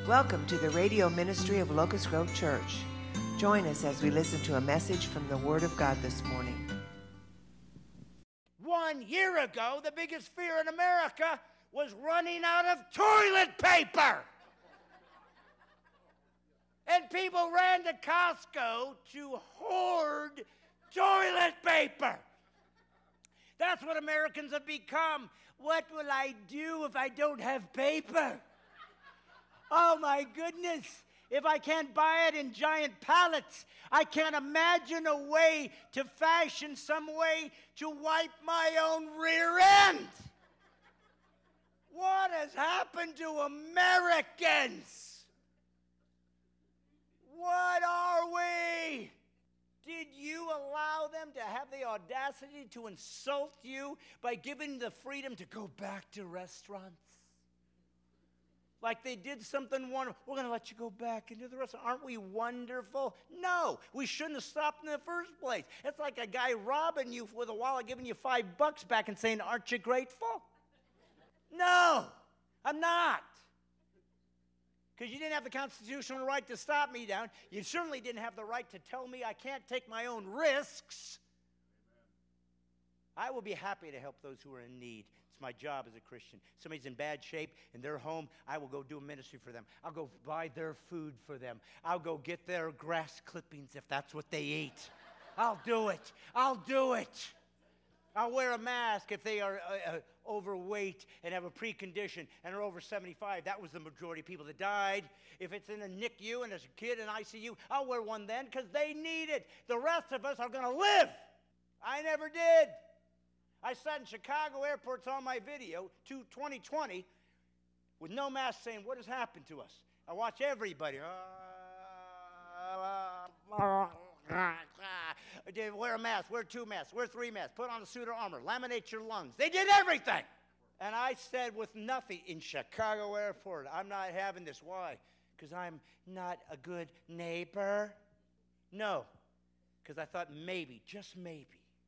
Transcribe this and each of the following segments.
Welcome to the radio ministry of Locust Grove Church. Join us as we listen to a message from the Word of God this morning. 1 year ago, the biggest fear in America was running out of toilet paper. And people ran to Costco to hoard toilet paper. That's what Americans have become. What will I do if I don't have paper? Oh my goodness. If I can't buy it in giant pallets, I can't imagine a way to fashion some way to wipe my own rear end. What has happened to Americans? What are we? Did you allow them to have the audacity to insult you by giving the freedom to go back to restaurants? Like they did something wonderful. We're going to let you go back into the restaurant. Aren't we wonderful? No, we shouldn't have stopped in the first place. It's like a guy robbing you with a wallet, giving you $5 back and saying, aren't you grateful? No, I'm not. Because you didn't have the constitutional right to stop me down. You certainly didn't have the right to tell me I can't take my own risks. I will be happy to help those who are in need. It's my job as a Christian. Somebody's in bad shape in their home, I will go do a ministry for them. I'll go buy their food for them. I'll go get their grass clippings if that's what they eat. I'll do it. I'll do it. I'll wear a mask if they are overweight and have a precondition and are over 75. That was the majority of people that died. If it's in a NICU and there's a kid in ICU, I'll wear one then because they need it. The rest of us are going to live. I never did. I sat in Chicago airports on my video, 2020, with no mask saying, what has happened to us? I watch everybody. Wear a mask, wear 2 masks, wear 3 masks, put on a suit of armor, laminate your lungs. They did everything. And I said with nothing in Chicago airport, I'm not having this. Why? Because I'm not a good neighbor? No, because I thought maybe, just maybe,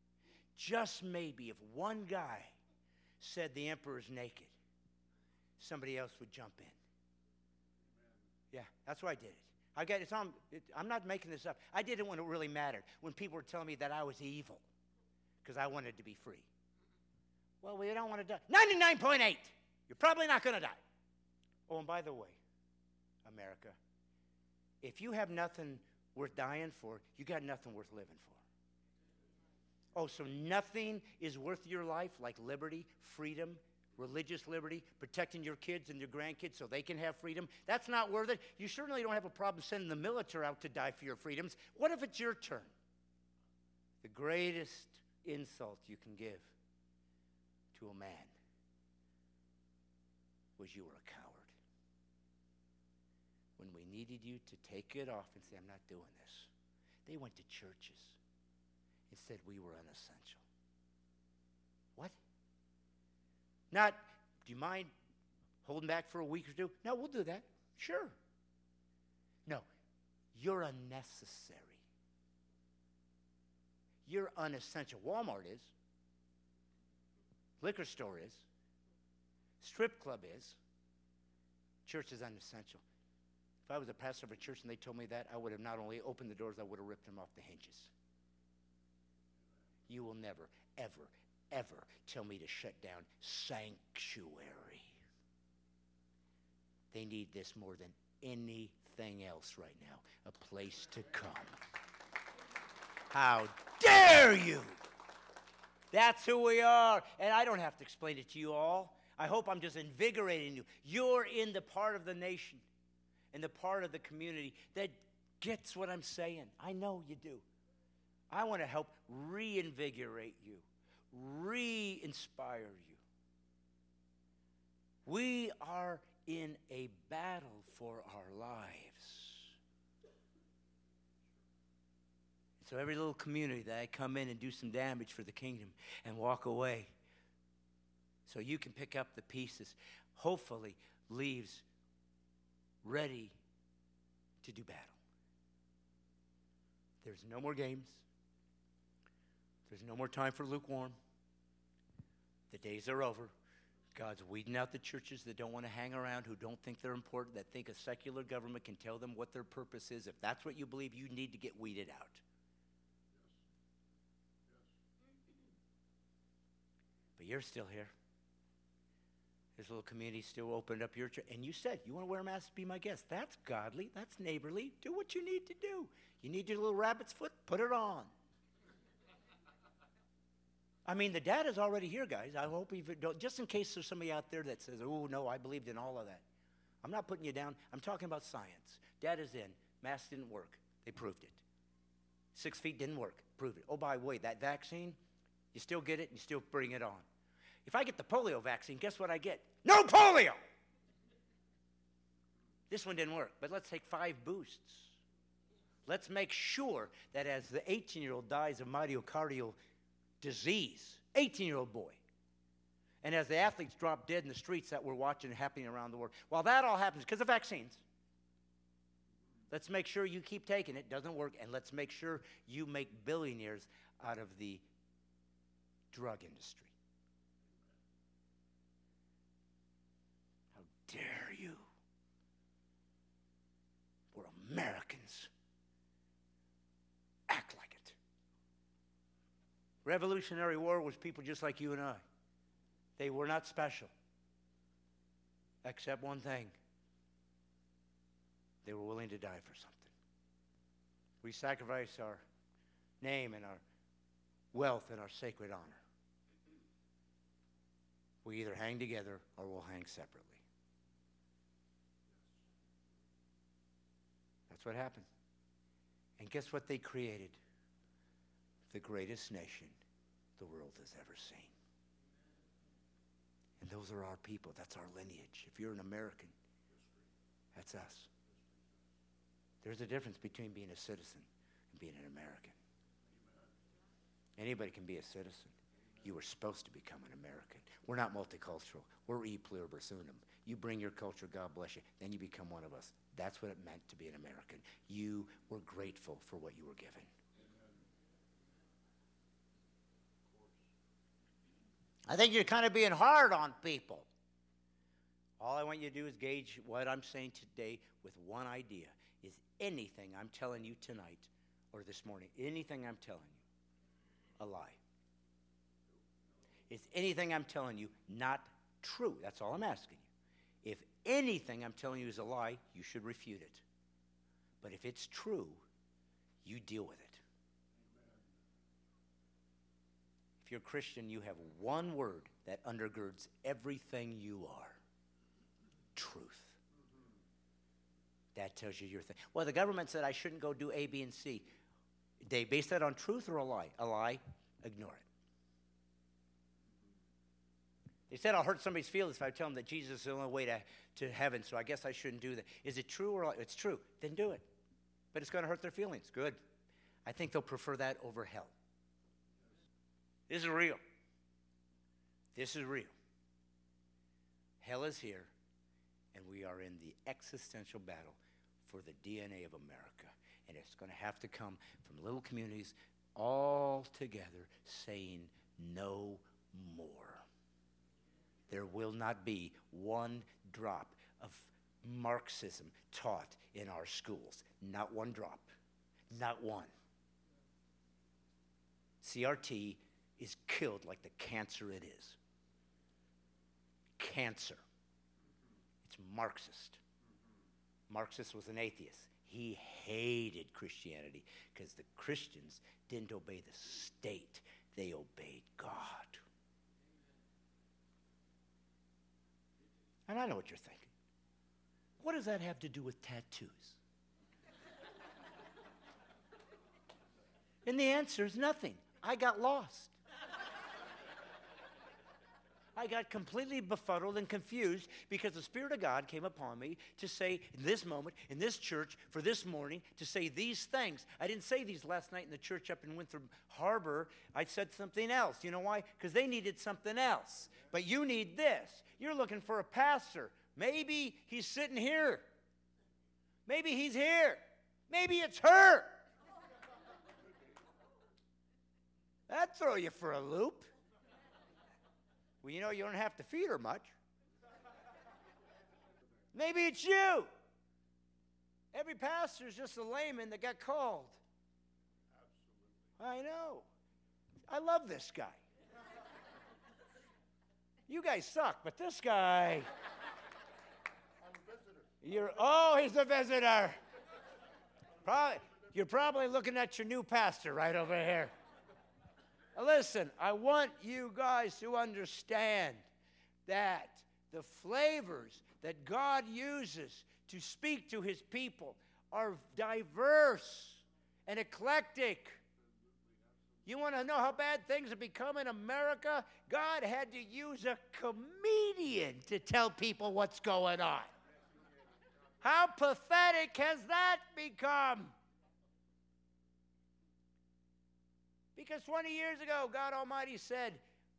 if one guy said the emperor's naked, somebody else would jump in. Yeah, that's why I did it. I'm not making this up. I did it when it really mattered, when people were telling me that I was evil because I wanted to be free. Well, we don't want to die. 99.8. You're probably not going to die. Oh, and by the way, America, if you have nothing worth dying for, you got nothing worth living for. Oh, so nothing is worth your life like liberty, freedom, religious liberty, protecting your kids and your grandkids so they can have freedom? That's not worth it. You certainly don't have a problem sending the military out to die for your freedoms. What if it's your turn? The greatest insult you can give to a man was you were a coward. When we needed you to take it off and say, I'm not doing this, they went to churches and said we were unessential. What? Not, do you mind holding back for a week or two? No, we'll do that. Sure. No, you're unnecessary. You're unessential. Walmart is. Liquor store is. Strip club is. Church is unessential. If I was a pastor of a church and they told me that, I would have not only opened the doors, I would have ripped them off the hinges. You will never, ever, ever tell me to shut down sanctuary. They need this more than anything else right now, a place to come. How dare you? That's who we are. And I don't have to explain it to you all. I hope I'm just invigorating you. You're in the part of the nation, in the part of the community that gets what I'm saying. I know you do. I want to help reinvigorate you, re-inspire you. We are in a battle for our lives. So every little community that I come in and do some damage for the kingdom and walk away so you can pick up the pieces, hopefully leaves ready to do battle. There's no more games. There's no more time for lukewarm. The days are over. God's weeding out the churches that don't want to hang around, who don't think they're important, that think a secular government can tell them what their purpose is. If that's what you believe, you need to get weeded out. But you're still here. This little community still opened up your church. And you said, you want to wear a mask, be my guest. That's godly. That's neighborly. Do what you need to do. You need your little rabbit's foot, put it on. I mean, the data's already here, guys. I hope you don't, just in case there's somebody out there that says, oh, no, I believed in all of that. I'm not putting you down. I'm talking about science. Data's in. Masks didn't work. They proved it. 6 feet didn't work. Proved it. Oh, by the way, that vaccine, you still get it and you still bring it on. If I get the polio vaccine, guess what I get? No polio! This one didn't work, but let's take 5 boosts. Let's make sure that as the 18-year-old dies of myocardial disease, 18-year-old boy, and as the athletes drop dead in the streets that we're watching happening around the world, while that all happens because of vaccines, let's make sure you keep taking it, doesn't work, and let's make sure you make billionaires out of the drug industry. How dare you? We're Americans. Act like it. Revolutionary War was people just like you and I. They were not special. Except one thing. They were willing to die for something. We sacrifice our name and our wealth and our sacred honor. We either hang together or we'll hang separately. That's what happened. And guess what they created? The greatest nation the world has ever seen. And those are our people. That's our lineage. If you're an American, that's us. There's a difference between being a citizen and being an American. Anybody can be a citizen. You were supposed to become an American. We're not multicultural. We're e pluribus unum. You bring your culture, God bless you, then you become one of us. That's what it meant to be an American. You were grateful for what you were given. I think you're kind of being hard on people. All I want you to do is gauge what I'm saying today with one idea. Is anything I'm telling you tonight or this morning, anything I'm telling you, a lie? Is anything I'm telling you not true? That's all I'm asking you. If anything I'm telling you is a lie, you should refute it. But if it's true, you deal with it. If you're a Christian, you have one word that undergirds everything you are. Truth. That tells you your thing. Well, the government said I shouldn't go do A, B, and C. They base that on truth or a lie? A lie, ignore it. They said I'll hurt somebody's feelings if I tell them that Jesus is the only way to heaven, so I guess I shouldn't do that. Is it true or it's true? Then do it. But it's going to hurt their feelings. Good. I think they'll prefer that over hell. This is real. This is real. Hell is here, and we are in the existential battle for the DNA of America. And it's going to have to come from little communities all together saying no more. There will not be one drop of Marxism taught in our schools. Not one drop. Not one. CRT is killed like the cancer it is. Cancer. It's Marxist. Marxist was an atheist. He hated Christianity because the Christians didn't obey the state. They obeyed God. And I know what you're thinking. What does that have to do with tattoos? And the answer is nothing. I got lost. I got completely befuddled and confused because the Spirit of God came upon me to say in this moment, in this church, for this morning, to say these things. I didn't say these last night in the church up in Winthrop Harbor. I said something else. You know why? Because they needed something else. But you need this. You're looking for a pastor. Maybe he's sitting here. Maybe he's here. Maybe it's her. That'd throw you for a loop. Well, you know, you don't have to feed her much. Maybe it's you. Every pastor is just a layman that got called. Absolutely. I know. I love this guy. You guys suck, but this guy. I'm a visitor. He's a visitor. You're probably looking at your new pastor right over here. Listen, I want you guys to understand that the flavors that God uses to speak to his people are diverse and eclectic. You want to know how bad things have become in America? God had to use a comedian to tell people what's going on. How pathetic has that become? Because 20 years ago, God Almighty said,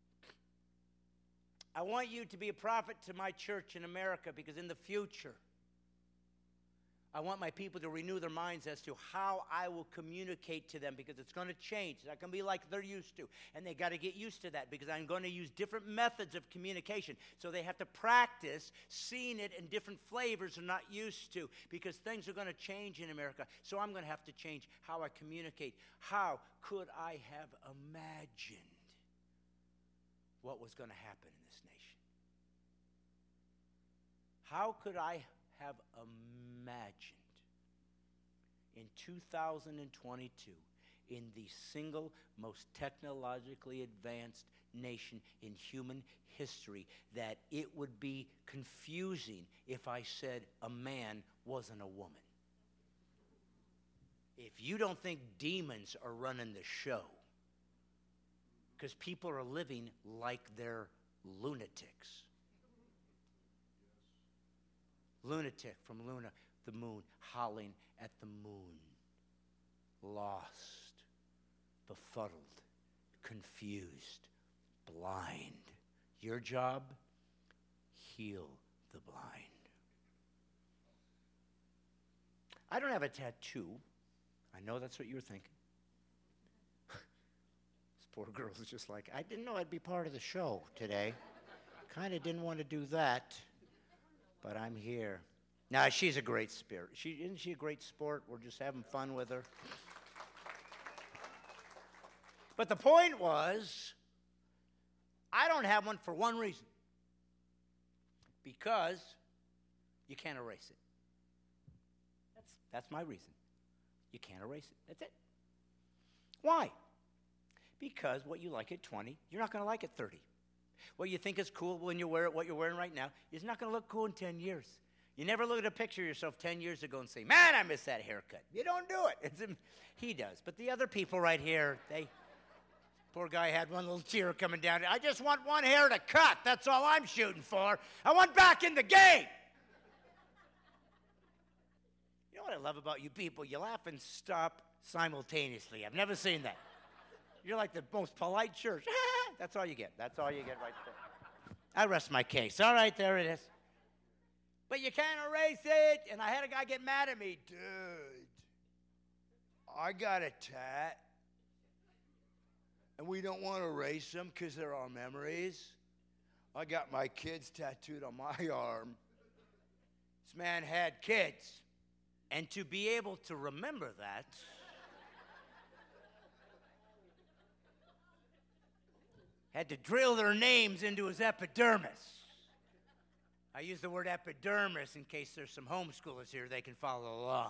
I want you to be a prophet to my church in America because in the future, I want my people to renew their minds as to how I will communicate to them because it's going to change. It's not going to be like they're used to. And they got to get used to that because I'm going to use different methods of communication. So they have to practice seeing it in different flavors they're not used to because things are going to change in America. So I'm going to have to change how I communicate. How could I have imagined what was going to happen in this nation? How could I have imagined in 2022, in the single most technologically advanced nation in human history, that it would be confusing if I said a man wasn't a woman? If you don't think demons are running the show, because people are living like they're lunatics. Lunatic from Luna, the moon, howling at the moon. Lost, befuddled, confused, blind. Your job? Heal the blind. I don't have a tattoo. I know that's what you were thinking. This poor girl's just like, I didn't know I'd be part of the show today. Kind of didn't want to do that. But I'm here. Now, she's a great spirit. Isn't she a great sport? We're just having fun with her. But the point was, I don't have one for one reason. Because you can't erase it. That's my reason. You can't erase it. That's it. Why? Because what you like at 20, you're not going to like at 30. What you think is cool when you wear it, what you're wearing right now, is not going to look cool in 10 years. You never look at a picture of yourself 10 years ago and say, man, I miss that haircut. You don't do it. He does. But the other people right here, poor guy had one little tear coming down. I just want one hair to cut. That's all I'm shooting for. I want back in the game. You know what I love about you people? You laugh and stop simultaneously. I've never seen that. You're like the most polite church. That's all you get. That's all you get right there. I rest my case. All right, there it is. But you can't erase it. And I had a guy get mad at me. Dude, I got a tat. And we don't want to erase them because they're our memories. I got my kids tattooed on my arm. This man had kids. And to be able to remember that, had to drill their names into his epidermis. I use the word epidermis in case there's some homeschoolers here, they can follow along.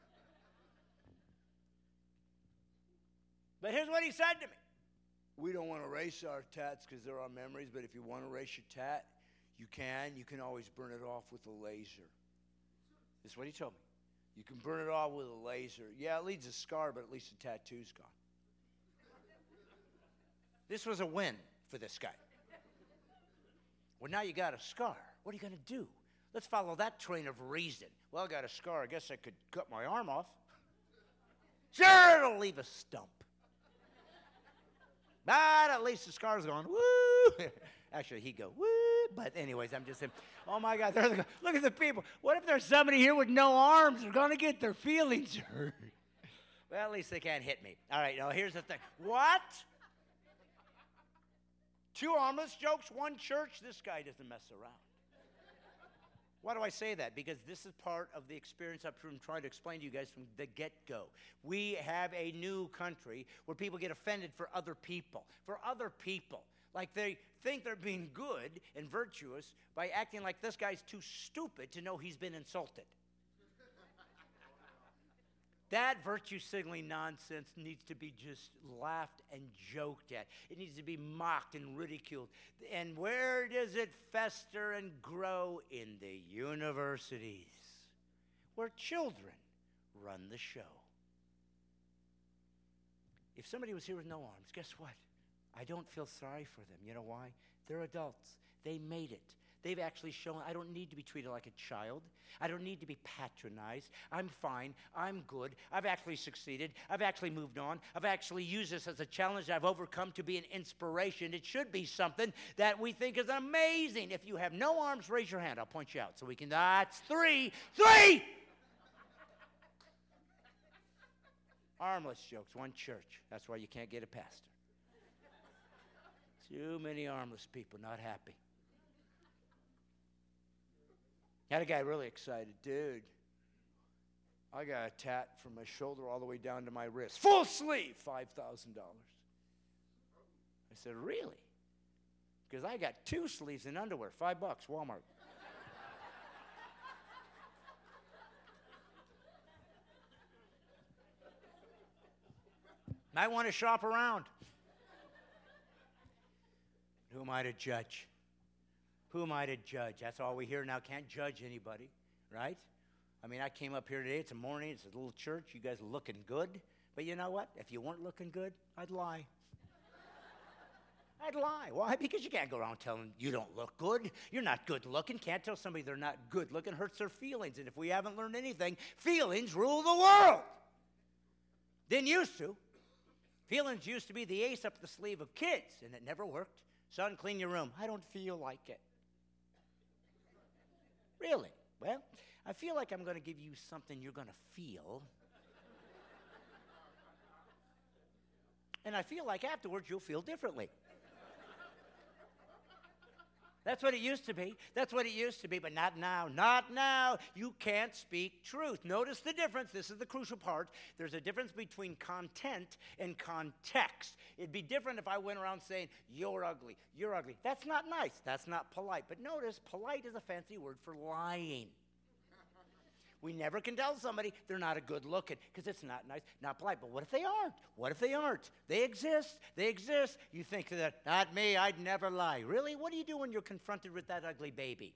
But here's what he said to me. We don't want to erase our tats because they're our memories, but if you want to erase your tat, you can. You can always burn it off with a laser. This is what he told me. You can burn it off with a laser. Yeah, it leaves a scar, but at least the tattoo's gone. This was a win for this guy. Well, now you got a scar. What are you going to do? Let's follow that train of reason. Well, I got a scar. I guess I could cut my arm off. Sure, it'll leave a stump. But at least the scar's gone. Woo! Actually, he'd go, woo! But anyways, I'm just saying, oh my God, look at the people. What if there's somebody here with no arms? They're going to get their feelings hurt. Well, at least they can't hit me. All right, now here's the thing. What? 2 armless jokes, 1 church. This guy doesn't mess around. Why do I say that? Because this is part of the experience I'm trying to explain to you guys from the get-go. We have a new country where people get offended for other people. For other people. Like they think they're being good and virtuous by acting like this guy's too stupid to know he's been insulted. That virtue signaling nonsense needs to be just laughed and joked at. It needs to be mocked and ridiculed. And where does it fester and grow? In the universities, where children run the show. If somebody was here with no arms, guess what? I don't feel sorry for them. You know why? They're adults. They made it. They've actually shown I don't need to be treated like a child. I don't need to be patronized. I'm fine. I'm good. I've actually succeeded. I've actually moved on. I've actually used this as a challenge that I've overcome to be an inspiration. It should be something that we think is amazing. If you have no arms, raise your hand. I'll point you out so we can. That's 3. 3! Armless jokes, 1 church. That's why you can't get a pastor. Too many armless people not happy. Had a guy really excited. Dude, I got a tat from my shoulder all the way down to my wrist. Full sleeve, $5,000. I said, really? Because I got 2 sleeves in underwear, $5, Walmart. Might want to shop around. Who am I to judge? Who am I to judge? That's all we hear now. Can't judge anybody, right? I mean, I came up here today. It's a morning. It's a little church. You guys are looking good. But you know what? If you weren't looking good, I'd lie. I'd lie. Why? Because you can't go around telling them you don't look good. You're not good looking. Can't tell somebody they're not good looking. Hurts their feelings. And if we haven't learned anything, feelings rule the world. Didn't used to. Feelings used to be the ace up the sleeve of kids, and it never worked. Son, clean your room. I don't feel like it. Really? Well, I feel like I'm going to give you something you're going to feel. And I feel like afterwards you'll feel differently. That's what it used to be. That's what it used to be, but not now. Not now. You can't speak truth. Notice the difference. This is the crucial part. There's a difference between content and context. It'd be different if I went around saying, you're ugly, you're ugly. That's not nice. That's not polite. But notice, polite is a fancy word for lying. We never can tell somebody they're not a good looking because it's not nice, not polite. But what if they aren't? What if they aren't? They exist. They exist. You think that, not me, I'd never lie. Really? What do you do when you're confronted with that ugly baby?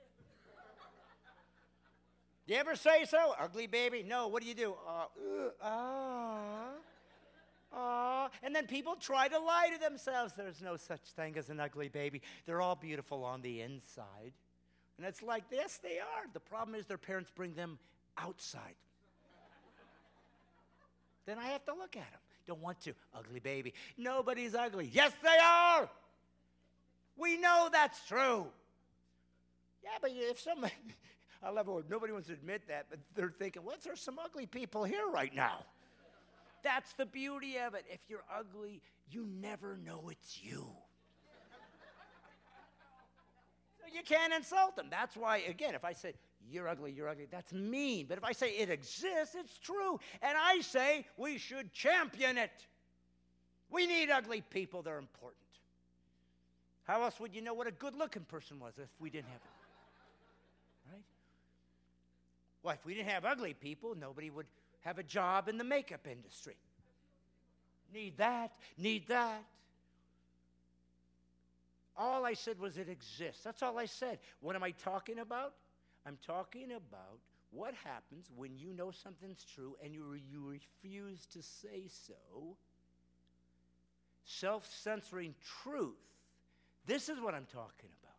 Do you ever say so? Ugly baby? No. What do? And then people try to lie to themselves. There's no such thing as an ugly baby. They're all beautiful on the inside. And it's like, yes, they are. The problem is their parents bring them outside. Then I have to look at them. Don't want to. Ugly baby. Nobody's ugly. Yes, they are. We know that's true. Yeah, but if somebody, I love it. Nobody wants to admit that, but they're thinking, well, there's some ugly people here right now. That's the beauty of it. If you're ugly, you never know it's you. You can't insult them. That's why, again, if I say, you're ugly, that's mean. But if I say it exists, it's true. And I say we should champion it. We need ugly people. They're important. How else would you know what a good-looking person was if we didn't have it? Right? Well, if we didn't have ugly people, nobody would have a job in the makeup industry. Need that, need that. All I said was it exists. That's all I said. What am I talking about? I'm talking about what happens when you know something's true and you refuse to say so. Self-censoring truth. This is what I'm talking about.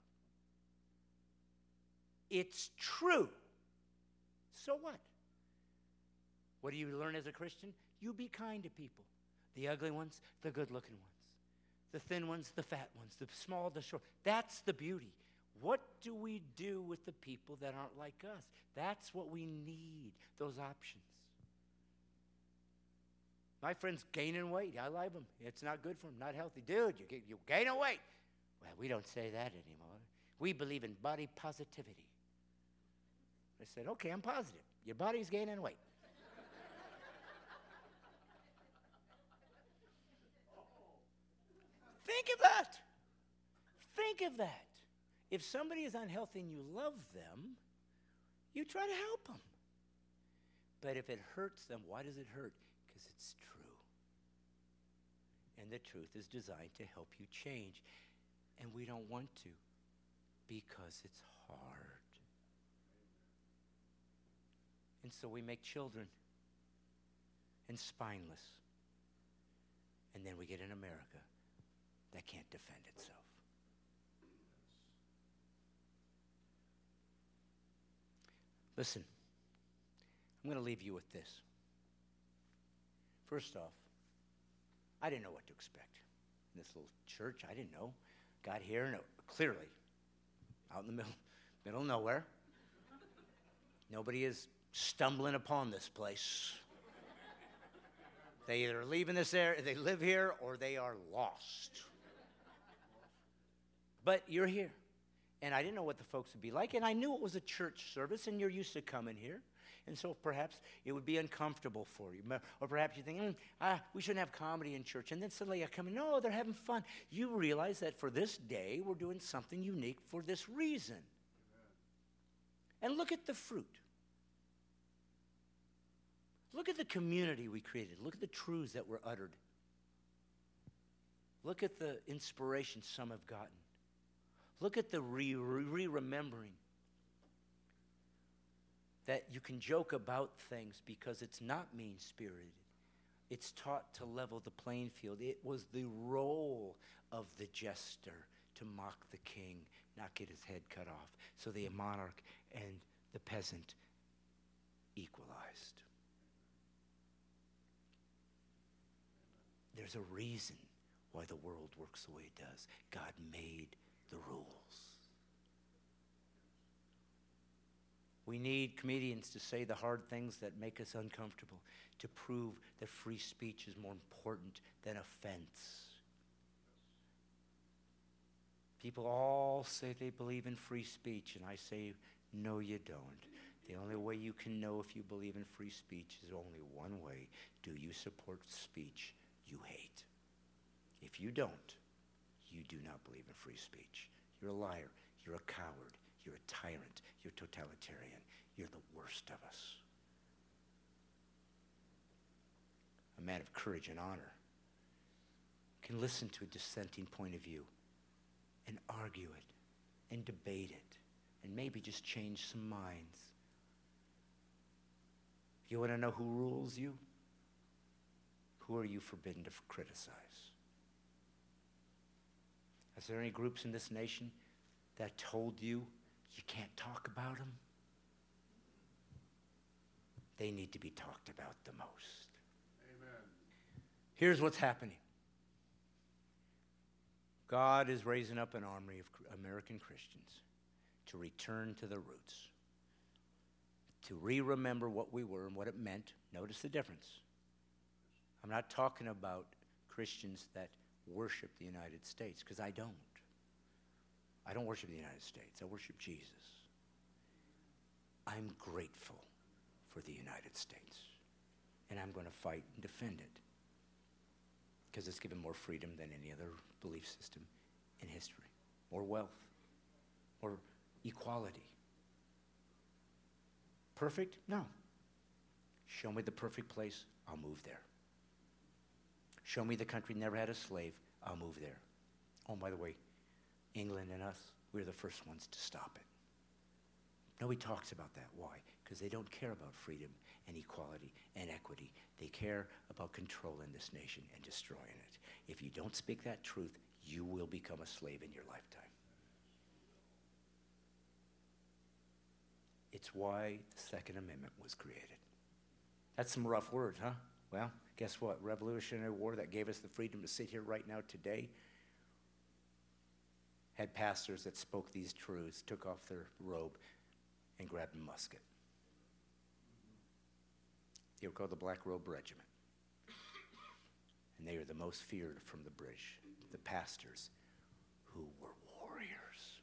It's true. So what? What do you learn as a Christian? You be kind to people. The ugly ones, the good-looking ones. The thin ones, the fat ones, the small, the short. That's the beauty. What do we do with the people that aren't like us? That's what we need, those options. My friend's gaining weight. I love him. It's not good for him, not healthy. Dude, you're gaining weight. Well, we don't say that anymore. We believe in body positivity. I said, okay, I'm positive. Your body's gaining weight. Think of that. Think of that. If somebody is unhealthy and you love them, you try to help them. But if it hurts them, why does it hurt? Because it's true. And the truth is designed to help you change. And we don't want to because it's hard. And so we make children and spineless. And then we get an America that can't defend itself. Listen, I'm going to leave you with this. First off, I didn't know what to expect. In this little church, I didn't know. Got here and clearly, out in the middle of nowhere. Nobody is stumbling upon this place. They either live in this area, they live here, or they are lost. But you're here. And I didn't know what the folks would be like. And I knew it was a church service, and you're used to coming here. And so perhaps it would be uncomfortable for you. Or perhaps you think, we shouldn't have comedy in church. And then suddenly I come in, no, they're having fun. You realize that for this day, we're doing something unique for this reason. And look at the fruit. Look at the community we created. Look at the truths that were uttered. Look at the inspiration some have gotten. Look at the remembering that you can joke about things because it's not mean-spirited. It's taught to level the playing field. It was the role of the jester to mock the king, not get his head cut off. So the monarch and the peasant equalized. There's a reason why the world works the way it does. God made the rules. We need comedians to say the hard things that make us uncomfortable, to prove that free speech is more important than offense. People all say they believe in free speech, and I say, no, you don't. The only way you can know if you believe in free speech is only one way. Do you support speech you hate? If you don't, you do not believe in free speech. You're a liar. You're a coward. You're a tyrant. You're totalitarian. You're the worst of us. A man of courage and honor can listen to a dissenting point of view and argue it and debate it and maybe just change some minds. If you want to know who rules you, who are you forbidden to criticize? Is there any groups in this nation that told you you can't talk about them? They need to be talked about the most. Amen. Here's what's happening. God is raising up an army of American Christians to return to the roots, to remember what we were and what it meant. Notice the difference. I'm not talking about Christians that worship the United States, because I don't. I don't worship the United States. I worship Jesus. I'm grateful for the United States, and I'm going to fight and defend it because it's given more freedom than any other belief system in history, or wealth, or equality. Perfect? No. Show me the perfect place, I'll move there. Show me the country never had a slave, I'll move there. Oh, by the way, England and us, we're the first ones to stop it. Nobody talks about that. Why? Because they don't care about freedom and equality and equity. They care about controlling this nation and destroying it. If you don't speak that truth, you will become a slave in your lifetime. It's why the Second Amendment was created. That's some rough words, huh? Well, guess what? Revolutionary War that gave us the freedom to sit here right now today had pastors that spoke these truths, took off their robe, and grabbed a musket. They were called the Black Robe Regiment. And they were the most feared from the British, the pastors who were warriors.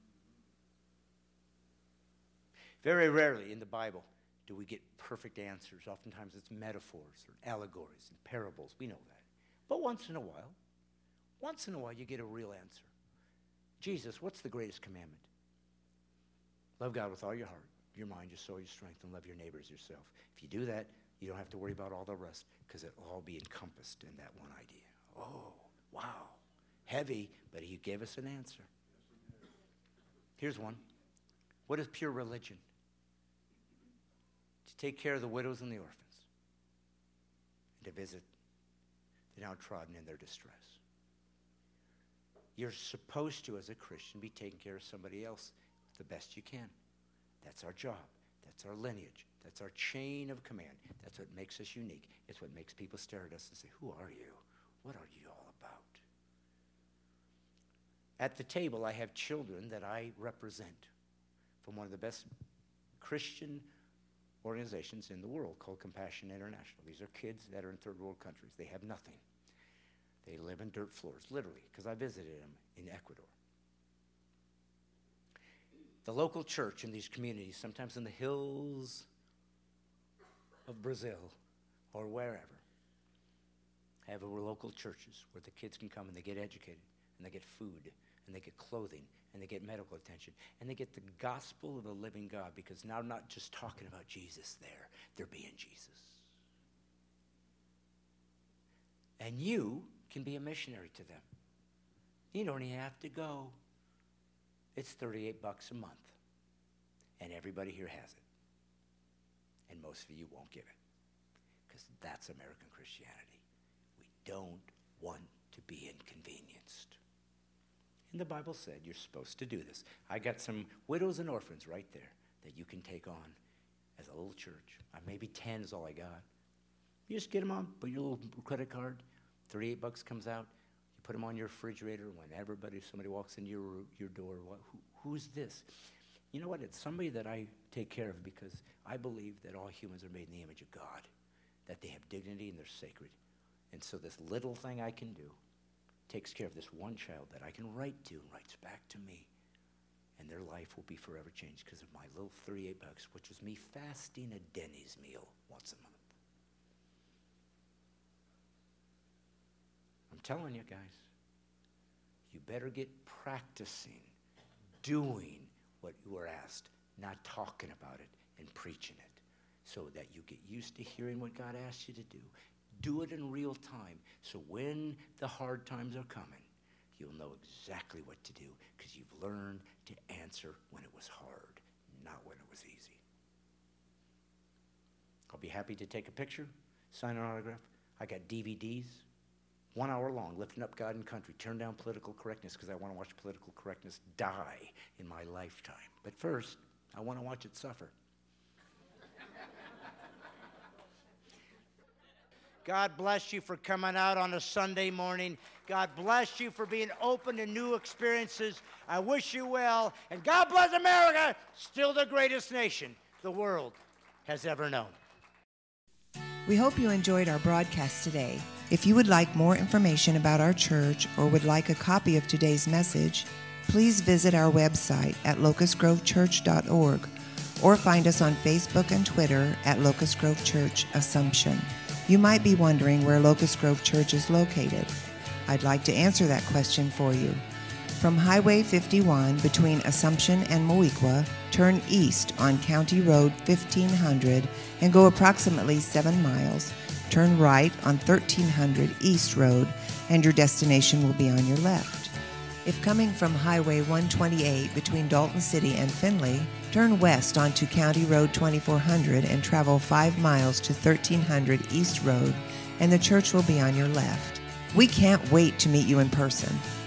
Very rarely in the Bible do we get perfect answers. Oftentimes it's metaphors or allegories and parables. We know that. But once in a while you get a real answer. Jesus, what's the greatest commandment? Love God with all your heart, your mind, your soul, your strength, and love your neighbor as yourself. If you do that, you don't have to worry about all the rest because it'll all be encompassed in that one idea. Oh, wow. Heavy, but he gave us an answer. Here's one. What is pure religion? To take care of the widows and the orphans, and to visit the downtrodden in their distress. You're supposed to, as a Christian, be taking care of somebody else the best you can. That's our job. That's our lineage. That's our chain of command. That's what makes us unique. It's what makes people stare at us and say, who are you? What are you all about? At the table, I have children that I represent from one of the best Christian organizations in the world called Compassion International. These are kids that are in third world countries. They have nothing. They live in dirt floors, literally, because I visited them in Ecuador. The local church in these communities, sometimes in the hills of Brazil or wherever, have local churches where the kids can come and they get educated, and they get food, and they get clothing, and they get medical attention, and they get the gospel of the living God, because now not just talking about Jesus there, they're being Jesus. And you can be a missionary to them. You don't even have to go. It's $38 a month. And everybody here has it. And most of you won't give it. Because that's American Christianity. We don't want to be inconvenienced. And the Bible said you're supposed to do this. I got some widows and orphans right there that you can take on as a little church. Maybe 10 is all I got. You just get them on, put your little credit card, $38 comes out, you put them on your refrigerator. When somebody walks into your door, who's this? You know what? It's somebody that I take care of because I believe that all humans are made in the image of God, that they have dignity and they're sacred. And so this little thing I can do takes care of this one child that I can write to and writes back to me. And their life will be forever changed because of my little $38, which was me fasting a Denny's meal once a month. I'm telling you guys, you better get practicing doing what you were asked, not talking about it and preaching it, so that you get used to hearing what God asks you to do. Do it in real time, so when the hard times are coming, you'll know exactly what to do, because you've learned to answer when it was hard, not when it was easy. I'll be happy to take a picture, sign an autograph. I got DVDs, 1 hour long, lifting up God and country, turn down political correctness because I want to watch political correctness die in my lifetime. But first, I want to watch it suffer. God bless you for coming out on a Sunday morning. God bless you for being open to new experiences. I wish you well. And God bless America, still the greatest nation the world has ever known. We hope you enjoyed our broadcast today. If you would like more information about our church or would like a copy of today's message, please visit our website at locustgrovechurch.org or find us on Facebook and Twitter at Locust Grove Church Assumption. You might be wondering where Locust Grove Church is located. I'd like to answer that question for you. From Highway 51 between Assumption and Moequa, turn east on County Road 1500 and go approximately 7 miles. Turn right on 1300 East Road and your destination will be on your left. If coming from Highway 128 between Dalton City and Findlay, turn west onto County Road 2400 and travel 5 miles to 1300 East Road and the church will be on your left. We can't wait to meet you in person.